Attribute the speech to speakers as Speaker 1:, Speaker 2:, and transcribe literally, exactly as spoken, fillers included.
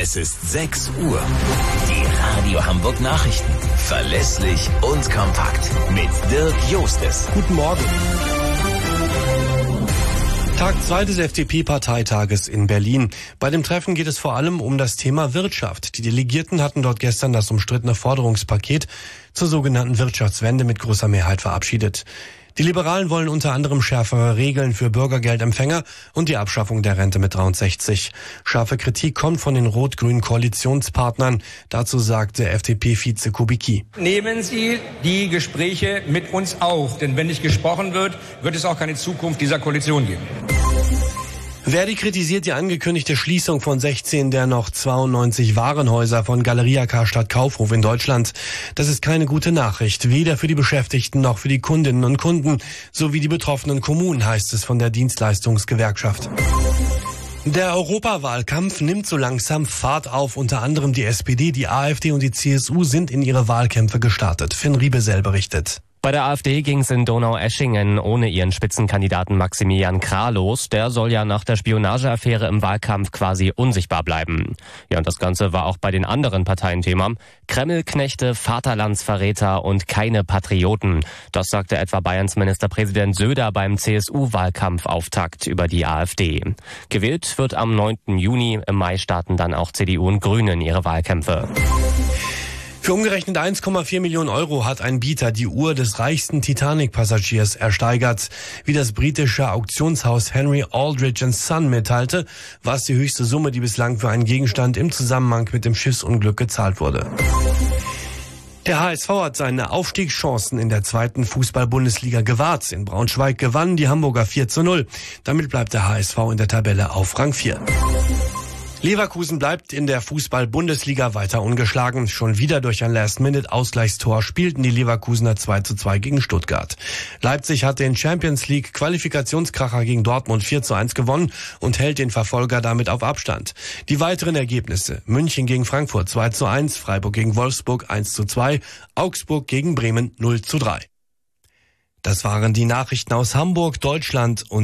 Speaker 1: Es ist sechs Uhr. Die Radio Hamburg Nachrichten. Verlässlich und kompakt. Mit Dirk Jostes.
Speaker 2: Guten Morgen. Tag zwei des F D P-Parteitages in Berlin. Bei dem Treffen geht es vor allem um das Thema Wirtschaft. Die Delegierten hatten dort gestern das umstrittene Forderungspaket zur sogenannten Wirtschaftswende mit großer Mehrheit verabschiedet. Die Liberalen wollen unter anderem schärfere Regeln für Bürgergeldempfänger und die Abschaffung der Rente mit dreiundsechzig. Scharfe Kritik kommt von den rot-grünen Koalitionspartnern. Dazu sagte F D P-Vize Kubicki.
Speaker 3: Nehmen Sie die Gespräche mit uns auf, denn wenn nicht gesprochen wird, wird es auch keine Zukunft dieser Koalition geben.
Speaker 2: Verdi kritisiert die angekündigte Schließung von sechzehn der noch zweiundneunzig Warenhäuser von Galeria Karstadt Kaufhof in Deutschland. Das ist keine gute Nachricht, weder für die Beschäftigten noch für die Kundinnen und Kunden sowie die betroffenen Kommunen, heißt es von der Dienstleistungsgewerkschaft. Der Europawahlkampf nimmt so langsam Fahrt auf. Unter anderem die S P D, die AfD und die C S U sind in ihre Wahlkämpfe gestartet. Finn Riebesell berichtet.
Speaker 4: Bei der AfD ging es in Donaueschingen ohne ihren Spitzenkandidaten Maximilian Krah los. Der soll ja nach der Spionageaffäre im Wahlkampf quasi unsichtbar bleiben. Ja, und das Ganze war auch bei den anderen Parteien Thema. Kremlknechte, Vaterlandsverräter und keine Patrioten. Das sagte etwa Bayerns Ministerpräsident Söder beim C S U-Wahlkampfauftakt über die AfD. Gewählt wird am neunten Juni. Im Mai starten dann auch C D U und Grünen ihre Wahlkämpfe.
Speaker 2: Für umgerechnet eins Komma vier Millionen Euro hat ein Bieter die Uhr des reichsten Titanic-Passagiers ersteigert. Wie das britische Auktionshaus Henry Aldrich and Son mitteilte, war es die höchste Summe, die bislang für einen Gegenstand im Zusammenhang mit dem Schiffsunglück gezahlt wurde. Der H S V hat seine Aufstiegschancen in der zweiten Fußball-Bundesliga gewahrt. In Braunschweig gewannen die Hamburger vier zu null. Damit bleibt der H S V in der Tabelle auf Rang vier. Leverkusen bleibt in der Fußball-Bundesliga weiter ungeschlagen. Schon wieder durch ein Last-Minute-Ausgleichstor spielten die Leverkusener zwei zu zwei gegen Stuttgart. Leipzig hat den Champions-League-Qualifikationskracher gegen Dortmund vier zu eins gewonnen und hält den Verfolger damit auf Abstand. Die weiteren Ergebnisse: München gegen Frankfurt zwei zu eins, Freiburg gegen Wolfsburg eins zu zwei, Augsburg gegen Bremen null zu drei. Das waren die Nachrichten aus Hamburg, Deutschland und